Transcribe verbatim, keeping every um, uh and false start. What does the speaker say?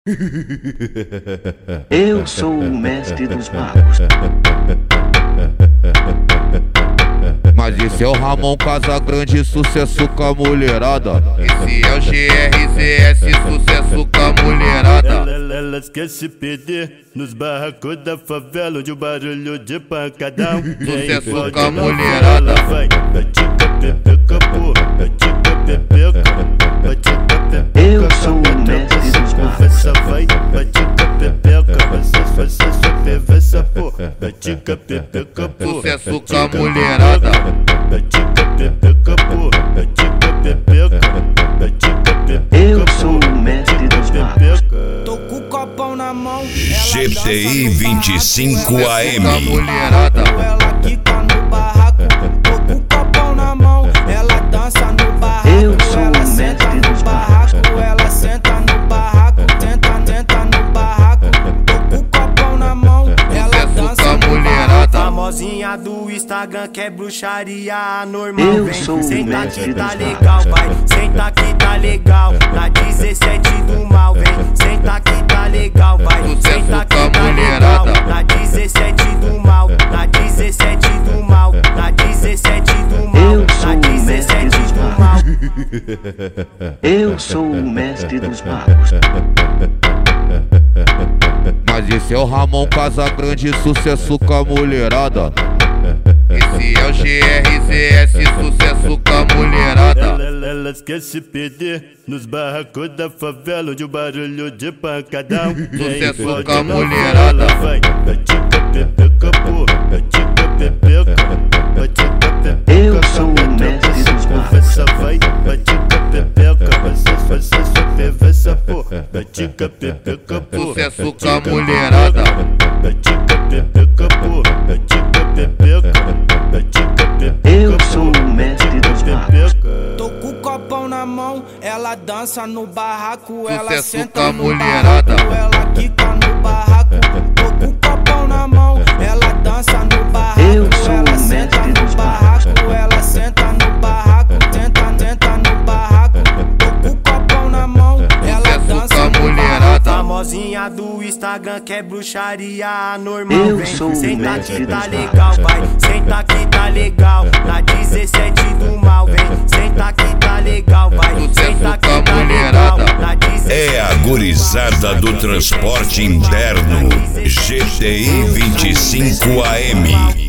Eu sou o mestre dos magos. Mas esse é o Ramon Casagrande, sucesso com a mulherada. Esse é o G R Z S, sucesso com a mulherada. Elas querem se perder nos barracos da favela, onde o barulho de pancadão. Sucesso com a mulherada. Vai, batica, pepeca, pô, batica, pepeca, batica, pepeca. Eu sou o mestre dos magos. Vai, batica, pepeca, você, você só perversa, pô, batica, pepeca, pô. Sucesso com a mulherada. Batica, pepeca, pô, batica, pepeca, batica, pepeca. Eu sou o mestre dos magos. Tô com o copão na mão. G T I vinte e cinco A M. Com a mulherada. Ela quica no barraco. Tô com o copão na mão. Ela dança no barraco. Eu sou ela o senta mestre no dos barraco. Ela senta no barraco. Tenta, tenta no barraco. Tô com o copão na mão. Ela dança com a no mulherada. barraco. Famosinha do Instagram que é bruxaria anormal. Eu Vem, sou o senta mestre que tá dos legal, vai. Senta que tá legal. Na dezessete do mal, vem. Senta que tá legal, vai. Senta que tá legal. Na dezessete do mal. Na dezessete do mal. Na dezessete do mal. Eu sou Na o mestre dezessete dos do mal. Eu sou o mestre dos magos. Mas esse é o Ramon Casagrande, sucesso com a mulherada. Esse é o G R Z S, sucesso com a mulherada. Elas querem se perder nos barracos da favela, onde o barulho de pancadão. Sucesso com a mulherada. Vai, batica, pepeca, pô, batica, pepeca, batica, pepeca. Eu sou o mestre dos magos. Vai, batica, pepeca, você, você só perversa, pô, batica, pepeca, pô. Sucesso com a mulherada. Batica, pepeca, pô, batica, pepeca, batica, pepeca. Eu sou o mestre dos magos. Tô com o copão na mão, ela dança no barraco, ela Sucesso senta com a no mulherada. barraco, ela quica no barraco. Tô com o copão na mão, ela dança no barraco, Eu sou ela o senta mestre no dos barraco, ela senta no barraco, tenta, tenta no barraco. Tô com o copão na mão, ela Sucesso dança com a no mulherada. barraco. Famosinha do Instagram que é bruxaria anormal. Eu Vem, sou o senta mestre que tá dos legal, vai. Senta que tá legal. Na dezessete do mal, vem. Senta que tá legal, vai. Sucesso Senta com a que tá mulherada. legal. Na dezessete É a gurizada do transporte interno. G T I vinte e cinco A M.